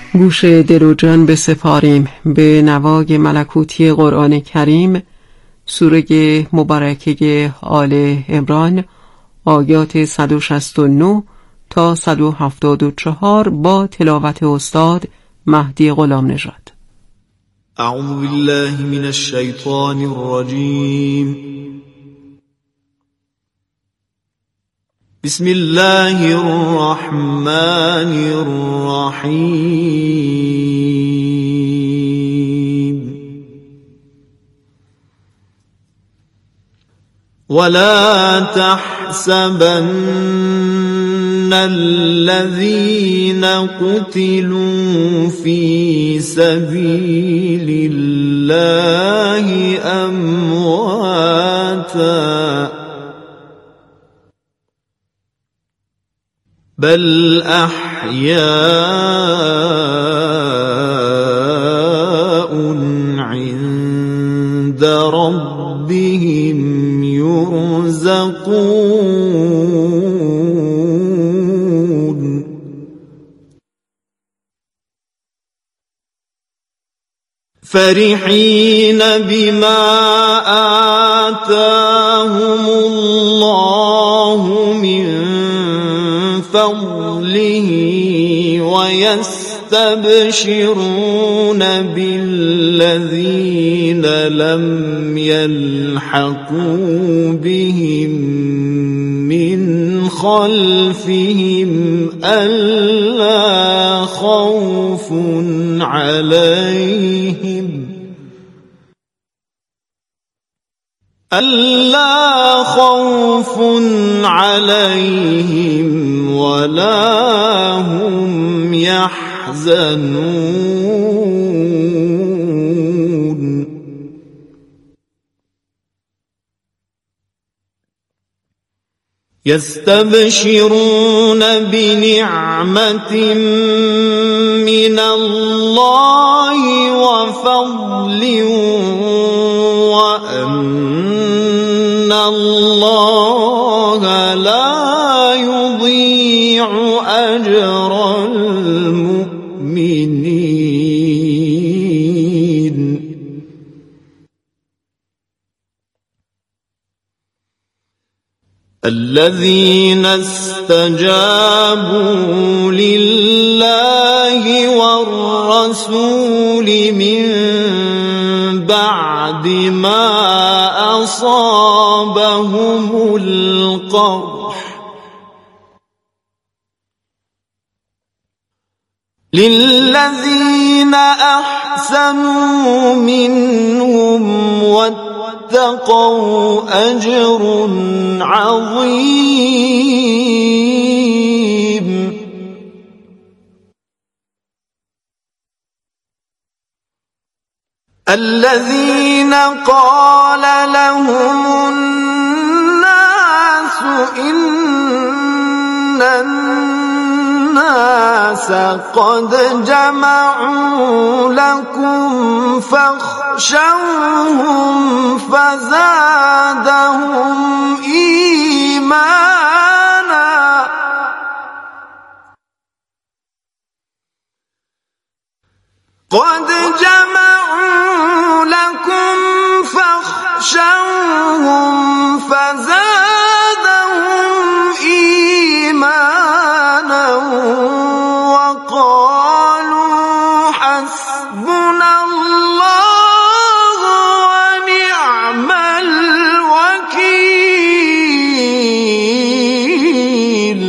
گوش دل و جان بسپاریم به نوای ملکوتی قرآن کریم، سوره مبارکه آل عمران، آیات 169 تا 174 با تلاوت استاد مهدی غلام نژاد. اعوذ بالله من الشیطان الرجیم. بسم الله الرحمن الرحیم. ولا تحسبن الذين قتلوا في سبيل الله أمواتا بل أحياء عند ربهم يرزقون. فرحين بما آتاهم الله من فضله ويستبشرون بالذين لم يلحقوا بهم من خلفهم ألا خوف عليهم ولا هم يحزنون. يستبشرون بنعمة من الله وفضل وأن الله لا يضيع أجر المؤمنين. الذين استجابوا لله والرسول من بعد ما أصابهم القرح للذين أحسنوا منهم واتقوا أجر عظيم. الذين قال لهم الناس إن الناس قد جمعوا لكم فاخشوهم فزادهم إيمانا قد جمعوا لكم فاخشوهم فزادهم إيمانا وقالوا حسبنا الله ونعم الوكيل.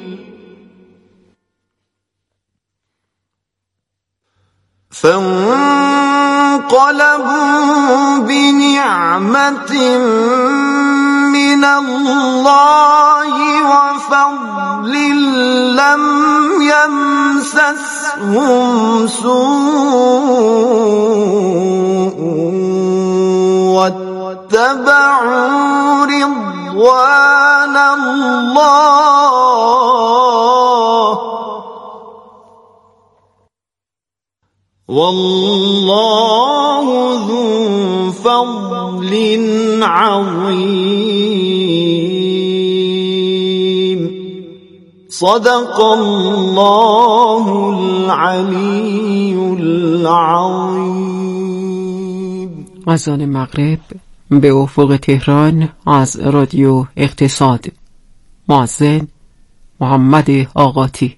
فانقلبوا بنعمة من الله وفضل لم يمسسهم سوء واتبعوا رضوان الله والله ذو فضل عظيم. صدق الله العلی العظیم. اذان مغرب به افق تهران از رادیو اقتصاد. مؤذن محمد آقاتی.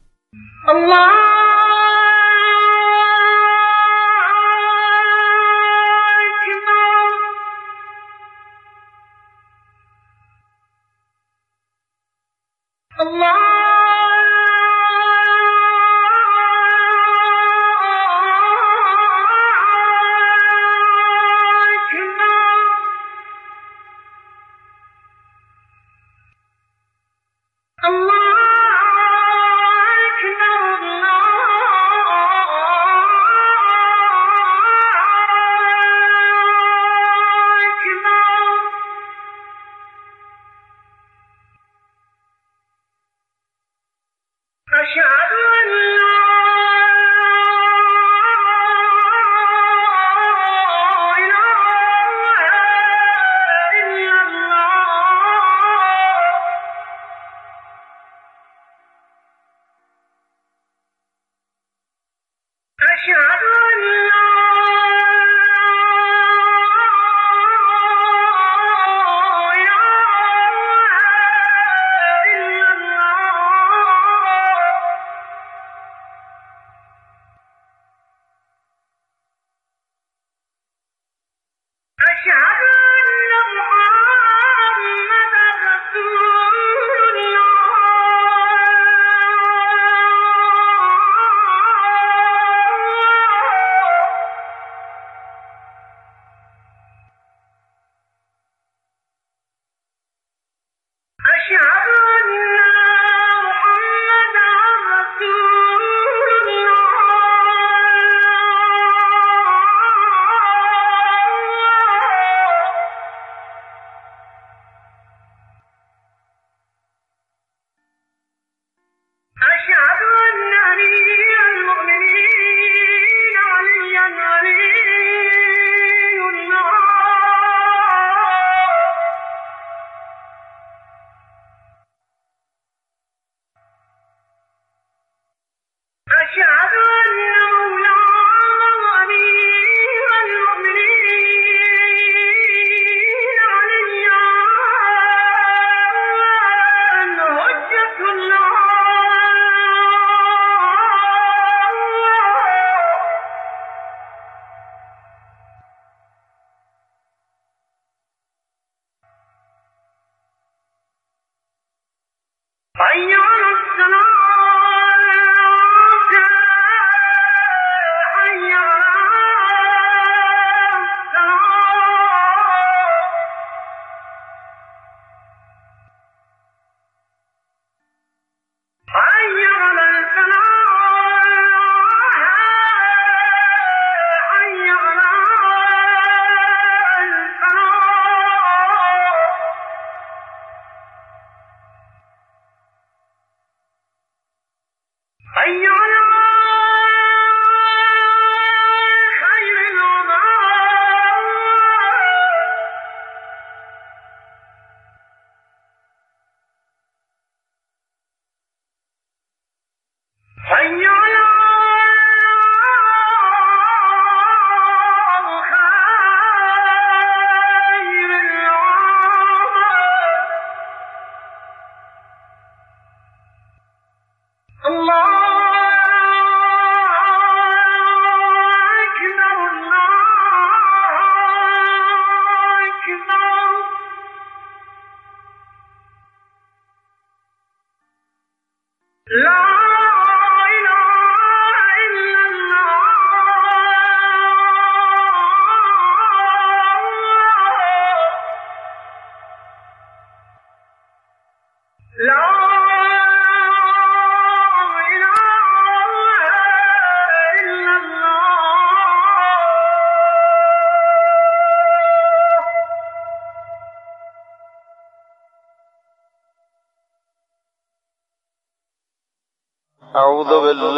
اعوذ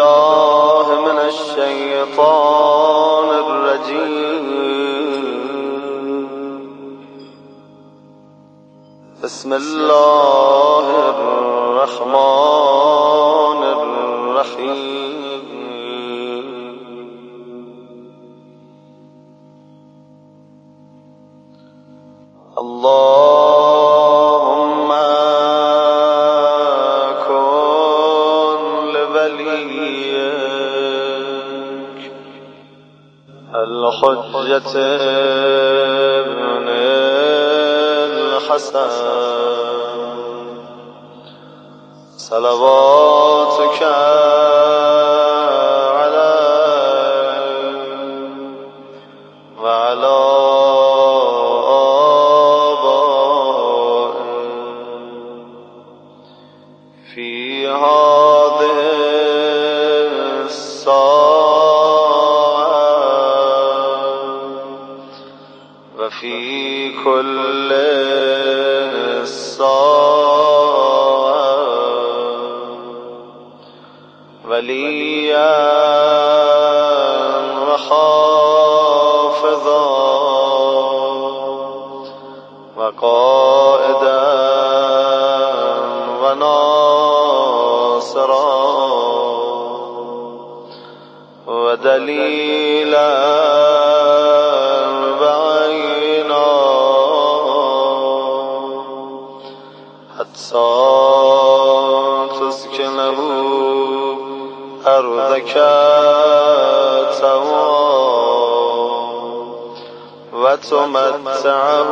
بالله من الشیطان الرجیم. بسم الله الرحمن رحيم اللهم كن لوليك الحجة ابن الحسن صلواتك عليه وعلى آبائه في هذه الساعة وفي كل وليا وحافظا وقائدا وناصرا ودليلا وعينا حتى تسكنه أرضك وتمتعه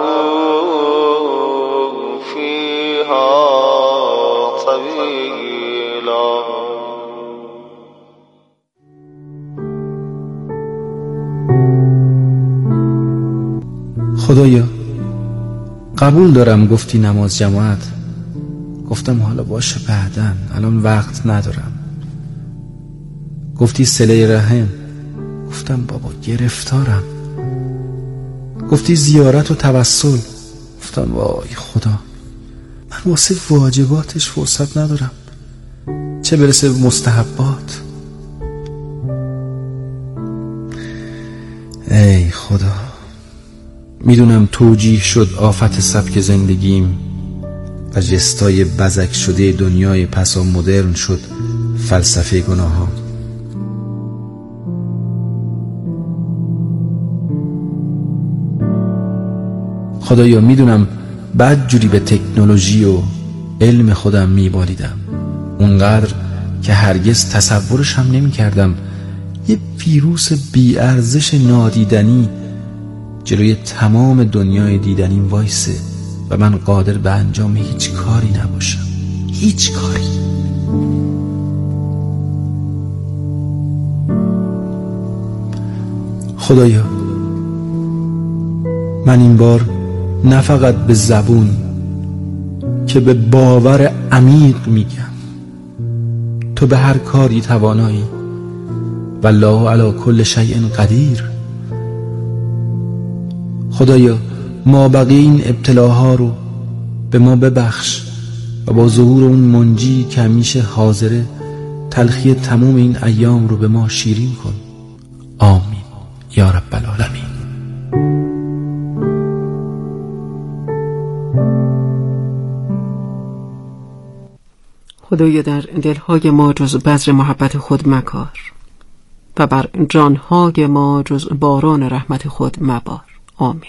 فيها طويلا. خدایا قبول دارم گفتی نماز جماعت، گفتم حالا باشه بعدن، الان وقت ندارم. گفتی صله رحم، گفتم بابا گرفتارم. گفتی زیارت و توسل، گفتم وای خدا من واسه واجباتش فرصت ندارم، چه برسه به مستحبات. ای خدا، میدونم توجیه شد آفت سبک زندگیم و جستای بزک شده دنیای پسا مدرن شد فلسفه گناهام. خدایا میدونم بد جوری به تکنولوژی و علم خودم میبالیدم، اونقدر که هرگز تصورش هم نمی کردم یه ویروس بی‌ارزش نادیدنی جلوی تمام دنیای دیدنیم وایسه و من قادر به انجام هیچ کاری نباشم، هیچ کاری. خدایا من این بار نه فقط به زبون که به باور عمیق میگم تو به هر کاری توانایی والله علی کل شیء قدیر. خدایا ما بقیه این ابتلاها رو به ما ببخش و با ظهور اون منجی که همیشه حاضره تلخی تمام این ایام رو به ما شیرین کن. آمین یا رب العالمین. خدایا در دلهای ما جز بذر محبت خود مکار و بر جانهای ما جز باران رحمت خود مبار. آمین.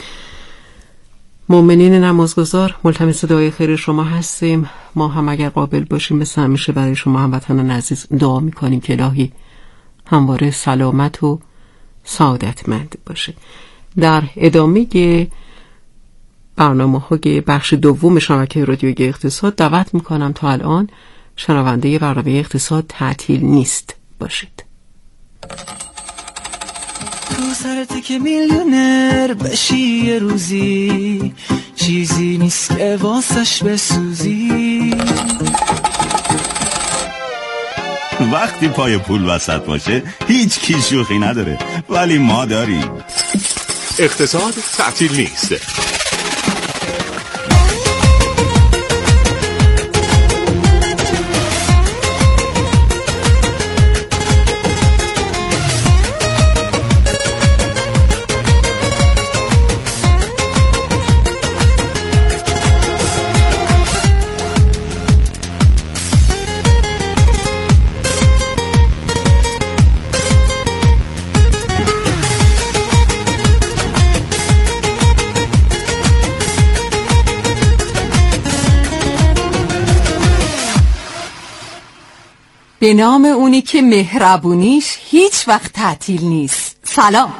مؤمنین نمازگزار، ملتمس دعای خیر شما هستیم. ما هم اگر قابل باشیم مثل همیشه برای شما هموطنان عزیز دعا میکنیم که الهی همواره سلامت و سعادتمند باشه. در ادامه برنامه‌های بخش دوم شبکه رادیویی اقتصاد دعوت میکنم تا الان شنونده برنامه اقتصاد تعطیل نیست باشید. تو سرته که میلیونر بشی یه روزی، چیزی نیست که واسش بسوزی. وقتی پای پول وسط باشه هیچ کی شوخی نداره، ولی ما داریم. اقتصاد تعطیل نیست. به نام اونی که مهربونیش هیچ وقت تعطیل نیست. سلام.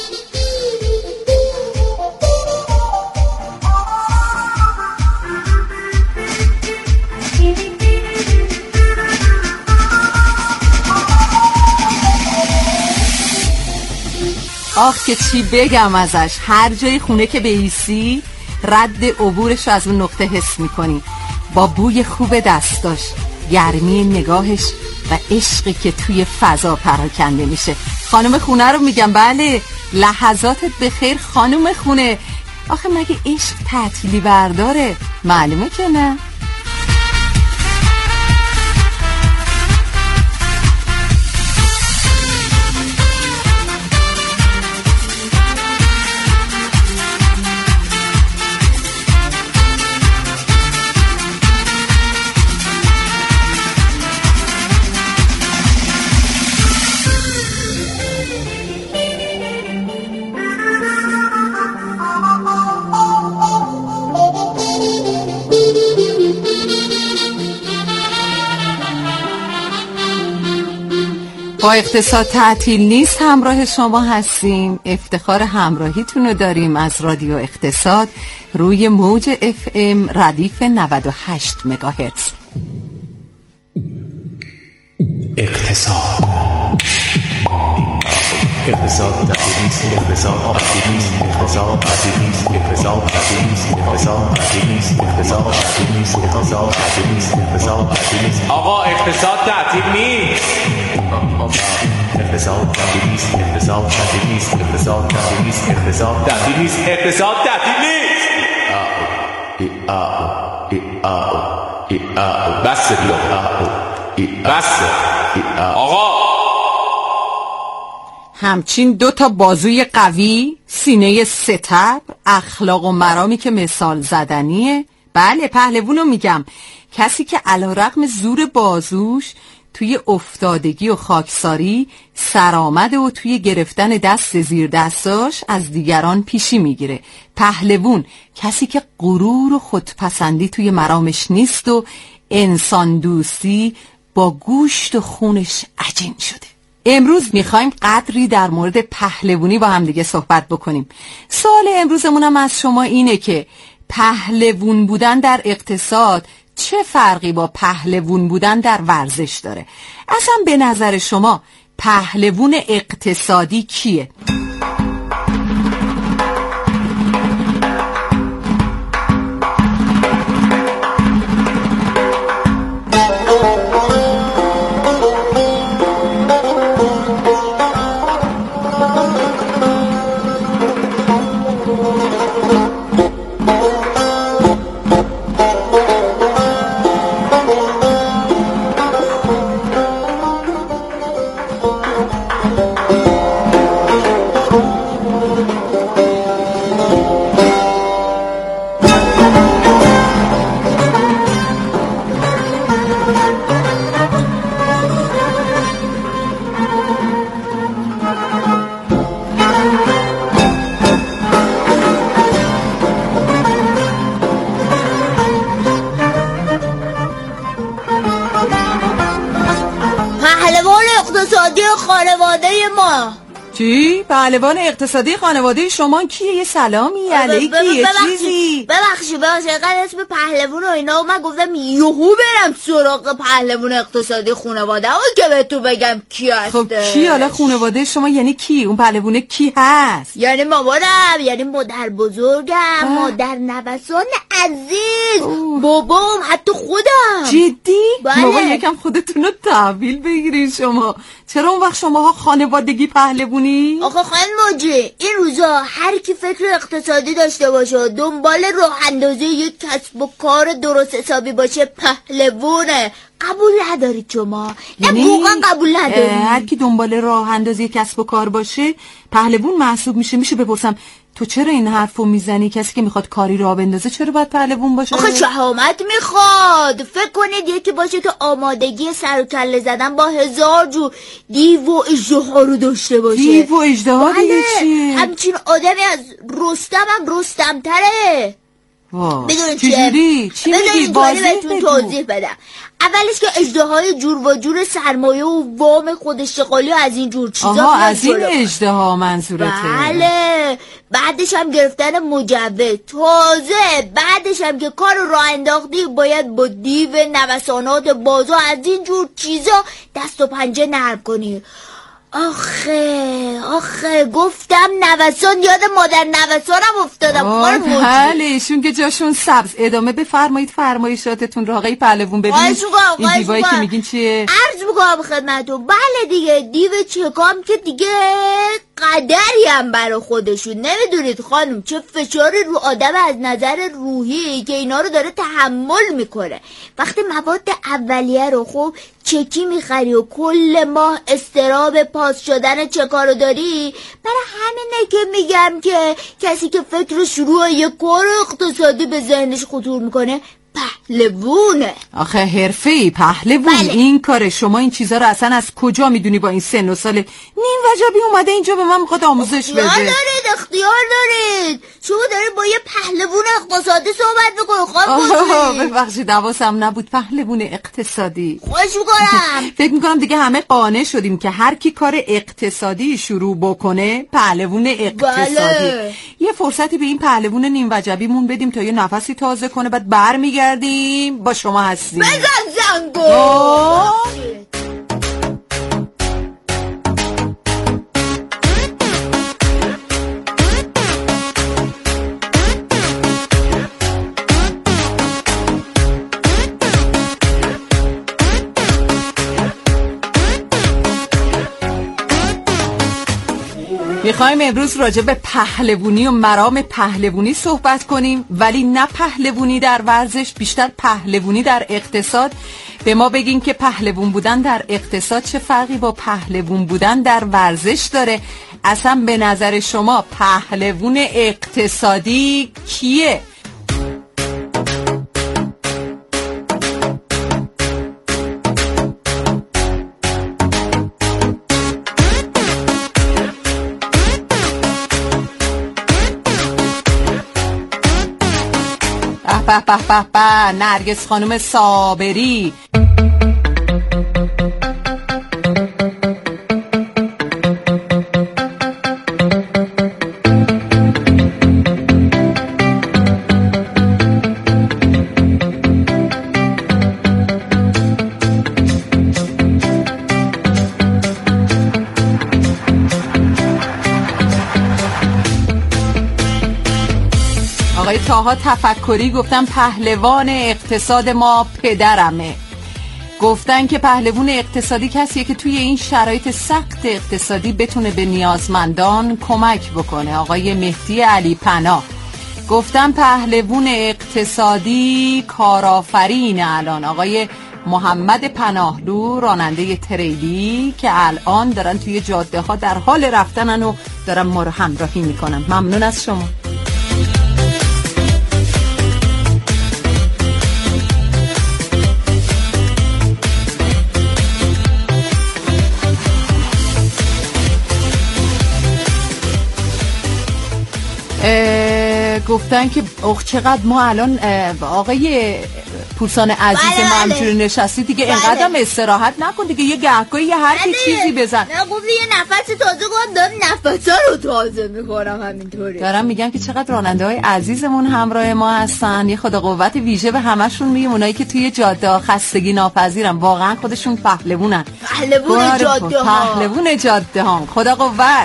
آخ که چی بگم ازش، هر جای خونه که بایستی رد عبورش رو از اون نقطه حس میکنی، با بوی خوب دستاش، گرمی نگاهش و عشقی که توی فضا پراکنده میشه. خانم خونه رو میگم. بله، لحظاتت بخیر خانم خونه. آخه مگه عشق تعطیلی برداره؟ معلومه که نه. با اقتصاد تعطیل نیست همراه شما هستیم. افتخار همراهیتون رو داریم از رادیو اقتصاد روی موج FM ردیف 98 مگاهرتز. اقتصاد تعطیل نیست. اقتصاد تعطیل نیست. اقتصاد تعطیل نیست. اقتصاد تعطیل نیست. اقتصاد تعطیل نیست. اقتصاد تعطیل نیست. اقتصاد تعطیل نیست. اقتصاد تعطیل نیست. آقا اقتصاد تعطیل نیست. اقتصاد تعطیل نیست. اقتصاد تعطیل نیست. اقتصاد تعطیل نیست. اقتصاد تعطیل نیست. اقتصاد تعطیل نیست. بس دیگه. بس. آقا همچین 2 تا بازوی قوی، سینه ستبر، اخلاق و مرامی که مثال زدنیه. بله، پهلوونو میگم. کسی که علیرغم زور بازوش توی افتادگی و خاکساری سرآمده و توی گرفتن دست زیر دستاش از دیگران پیشی میگیره. پهلوون کسی که غرور و خودپسندی توی مرامش نیست و انسان دوستی با گوشت و خونش عجین شده. امروز میخوایم قدری در مورد پهلوونی با هم دیگه صحبت بکنیم. سوال امروزمون هم از شما اینه که پهلوون بودن در اقتصاد چه فرقی با پهلوون بودن در ورزش داره؟ اصلا به نظر شما پهلوون اقتصادی کیه؟ خانواده ما. چی؟ پهلوان اقتصادی خانواده شما کیه؟ یه سلامی علیکی یه چیزی. ببخشید اسم پهلوان و اینا من گفتم یهو برم سراغ پهلوان اقتصادی خانواده اون که به تو بگم کی هست. خب کی حالا خانواده شما یعنی کی؟ اون پهلوانه کی هست؟ یعنی مامانم، یعنی مادر بزرگم، مادر نوسان عزیز، بابام، حتی خودم. جدی؟ بله. بابا یکم خودتون رو تحویل بگیرید شما. چرا اون وقت شماها خانوادگی پهلوونی؟ آخه خانم موجی، این روزا هر کی فکر اقتصادی داشته باشه، دنبال راه اندازی یک کسب و کار درست حسابی باشه، پهلوونه. قبول ندارید شما؟ یعنی واقعا قبول ندارید؟ هر کی دنبال راه اندازی کسب و کار باشه پهلوون محسوب میشه. میشه بپرسم تو چرا این حرفو میزنی؟ کسی که میخواد کاری راه بندازه چرا باید پهلوون باشه؟ آخه شهامت میخواد. فکر کنید یکی باشه که آمادگی سر و کله زدن با 1000 جور دیو و اژدها رو داشته باشه. دیو و اژدها دیگه چیه؟ همچین آدمی از رستم هم رستم‌تره. بدونید چی میگی؟ بهتون توضیح بدم. اولش که اژدهای جور و جور سرمایه و وام خود اشتغالی و از این جور چیزا. آها از این اژدها منظورته؟ بله. بعدش هم گرفتن مجوز. تازه بعدش هم که کار رو راه انداختی باید با دیو، نوسانات بازار از این جور چیزا دست و پنجه نرم کنی. آخه گفتم نوسان، یاد مادر نوسانم افتادم. بله ایشون که جاشون سبز. ادامه بفرمایید فرمایشاتتون رو آقای پهلوون. ببینید این دیوایی که میگین چیه؟ عرض میکنم خدمتتون. بله دیگه دیو چکام که دیگه قدری هم برای خودشون. نمیدونید خانم چه فشاری رو آدم از نظر روحی که اینا رو داره تحمل میکنه. وقتی مواد اولیه رو خوب چکی میخری و کل ماه استراب پاس شدن چکا رو داری، برای همینه که میگم که کسی که فکر شروع یک کار اقتصادی به ذهنش خطور میکنه پهلوونه. آخه حرفه‌ای پهلوون. بله. این کار شما این چیزا رو اصلا از کجا میدونی با این سن و سال؟ نیم وجبی اومده اینجا به من میخواد آموزش بده. اختیار دارید. شما دارید با یه پهلوون اقتصادی صحبت میکنید. ببخشید حواسم نبود. پهلوون اقتصادی. خوش میکنم. فکر میکنم دیگه همه قانع شدیم که هر کی کار اقتصادی شروع بکنه پهلوون اقتصادی. بله. یه فرصتی به این پهلوون نیم وجبیمون بدیم تا یه نفسی تازه کنه، بعد برمیگردیم با شما هستیم. بزن زنگو. میخوایم امروز راجع به پهلوونی و مرام پهلوونی صحبت کنیم، ولی نه پهلوونی در ورزش، بیشتر پهلوونی در اقتصاد. به ما بگین که پهلوون بودن در اقتصاد چه فرقی با پهلوون بودن در ورزش داره. اصلا به نظر شما پهلوون اقتصادی کیه؟ به نرگس خانم صابری. آقای طاها تفکری گفتن پهلوان اقتصاد ما پدرمه. گفتن که پهلوان اقتصادی کسیه که توی این شرایط سخت اقتصادی بتونه به نیازمندان کمک بکنه. آقای مهدی علی پناه گفتن پهلوان اقتصادی کارآفرین الان. آقای محمد پناهلو راننده تریلی که الان دارن توی جاده ها در حال رفتنن و دارن ما رو همراهی میکنن. ممنون از شما. گفتن که چقدر ما الان آقای پورسان عزیز ما همجوری نشستی دیگه اینقدر هم استراحت نکن دیگه، یه گهگاهی یه حرفی چیزی بزن. نه گفتی یه نفس تازه کنم، دارم نفسا رو تازه میکنم همینطوری. دارم میگم که چقدر راننده های عزیزمون همراه ما هستن. یه خدا قوت ویژه به همشون میگم. اونایی که توی جاده خستگی ناپذیرن، واقعا خودشون پهلوونن. پهلوون جاده ها. پهلوون جاده ها. خدا قوت.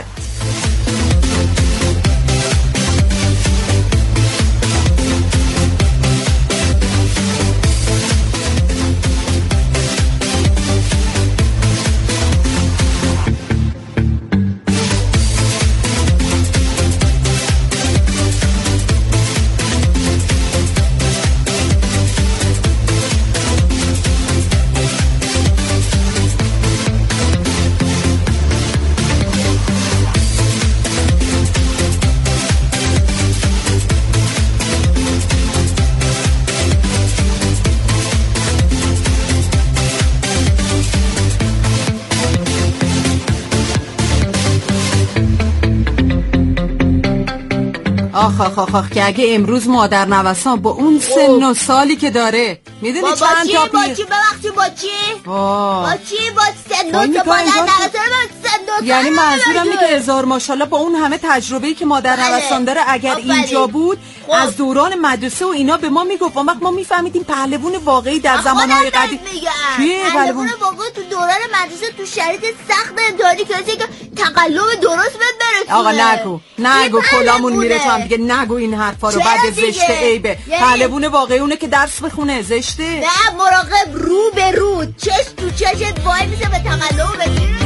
آخ که اگه امروز مادر نوسان با اون سن و سالی که داره میدونی با چند تا با چی ببخشی با چی؟ با چی؟ با سندوت یعنی منظورم اینه که هزار ماشاءالله با اون همه تجربه‌ای که مادر هوسان داره اگر اینجا بود از دوران مدرسه و اینا به ما میگفت، وقت ما میفهمیدیم پهلوون واقعی در زمانهای قدیم کیه. پهلوون واقعی تو دوران مدرسه تو شرایط سخت امتحانی کسی که تقلب درست برسونه. آقا نگو کلامون میره تو هم دیگه نگو این حرفا رو. بعد زشته عیبه. پهلوون واقعی اونه که درس بخونه زشته. نه مراقب، رو به رو، چش تو چشت وای میشه به تقلب بگیره.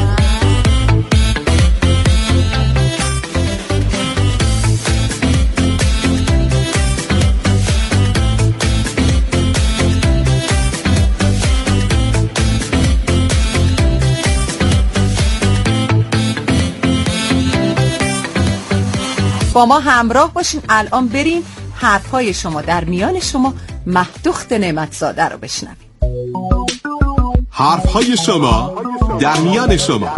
با ما همراه باشین. الان بریم حرفای شما در میان شما مهدوخت نعمتزاده رو بشنویم. حرفهای شما در میان شما.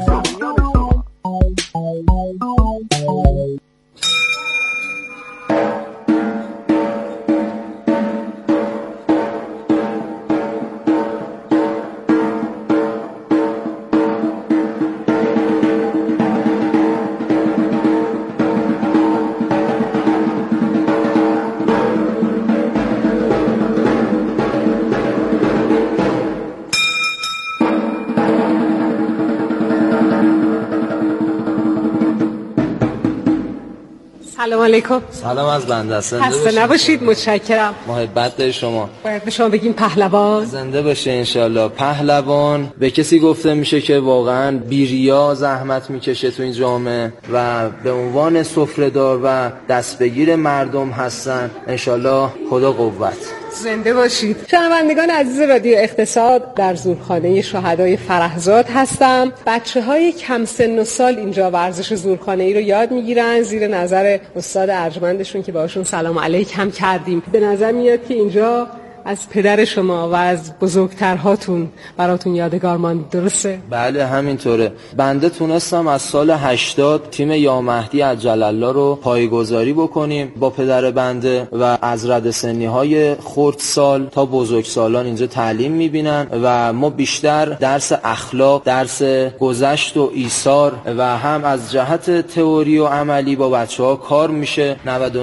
سلام علیکم. سلام از بنده. خسته نباشید. متشکرم. محبت داری شما. باید به شما بگیم پهلوان. زنده باشه انشالله. پهلوان به کسی گفته میشه که واقعا بیریا زحمت میکشه تو این جامعه و به عنوان سفره‌دار و دستبگیر مردم هستن. انشالله خدا قوت. زنده باشید. شنوندگان عزیز رادیو اقتصاد، در زورخانه شهدای فرهزاد هستم. بچه‌های کم سن و سال اینجا ورزش زورخانه‌ای رو یاد میگیرن زیر نظر استاد ارجمندشون که باشون سلام علیک هم کردیم. به نظر میاد که اینجا از پدر شما و از بزرگترهاتون براتون یادگار ماند، درسته؟ بله همینطوره. بنده تونستم از سال 80 تیم یا مهدی عجل الله رو پایه‌گذاری بکنیم با پدر بنده و از رده سنی های خردسال تا بزرگسالان اینجا تعلیم میبینن و ما بیشتر درس اخلاق، درس گذشت و ایثار و هم از جهت تئوری و عملی با بچه‌ها کار میشه.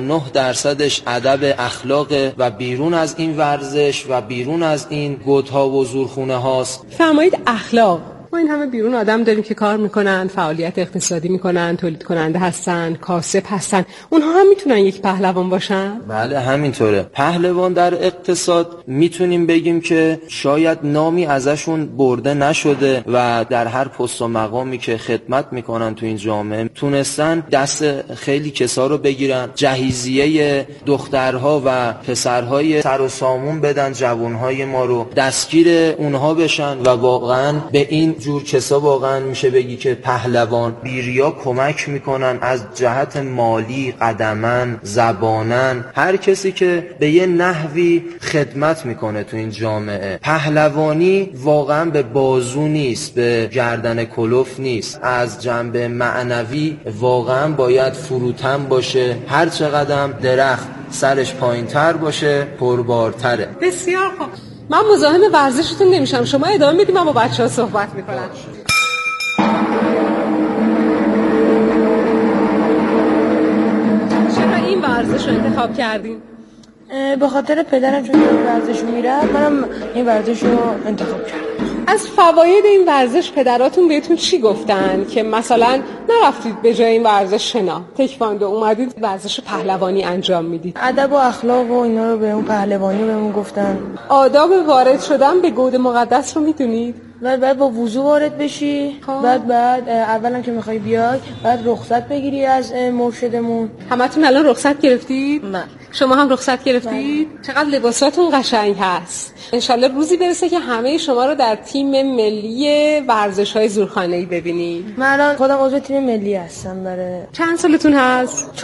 99% ادب اخلاق و بیرون از این ورزش و بیرون از این گودها و زورخونه هاست. فرمایید اخلاق. ما این همه بیرون آدم داریم که کار میکنن، فعالیت اقتصادی میکنن، تولید کننده هستن، کاسب هستن. اونها هم میتونن یک پهلوان باشن؟ بله همینطوره. پهلوان در اقتصاد میتونیم بگیم که شاید نامی ازشون برده نشده و در هر پست و مقامی که خدمت میکنن تو این جامعه تونستن دست خیلی کسا رو بگیرن، جهیزیه دخترها و پسرهای سر و سامون بدن، جوانهای ما رو دستگیر اونها بشن و واقعا به این جور کسا واقعا میشه بگی که پهلوان بیریا کمک میکنن از جهت مالی، قدمن، زبانن، هر کسی که به یه نحوی خدمت میکنه تو این جامعه. پهلوانی واقعا به بازو نیست، به گردن کلوف نیست، از جنبه معنوی واقعا باید فروتن باشه. هر چقدر درخت سرش پایین تر باشه پربارتره. بسیار خوب. من مزاحم ورزشتون نمیشم، شما ادامه میدید، من با بچه‌ها صحبت میکنم. چرا این ورزش رو انتخاب کردین؟ به خاطر پدرم چون این ورزش میرفت منم این ورزش رو انتخاب کردم. از فواید این ورزش پدراتون بهتون چی گفتن که مثلا نرفتید به جای این ورزش شنا تکواندو اومدید ورزش پهلوانی انجام میدید؟ ادب و اخلاق و اینا رو بهمون پهلوانی بهمون گفتن. آداب وارد شدن به گود مقدس رو میدونید؟ بعد با وضو وارد بشی، بعد اولا که میخوای بیای بعد رخصت بگیری از مرشدمون. همتون الان رخصت گرفتید؟ نه. شما هم رخصت گرفتید؟ چقدر لباساتون قشنگ هست. انشالله روزی برسه که همه شما رو در تیم ملی ورزش‌های زورخانه‌ای ببینید. من الان خودم عضو تیم ملی هستم. برای چند سالتون هست؟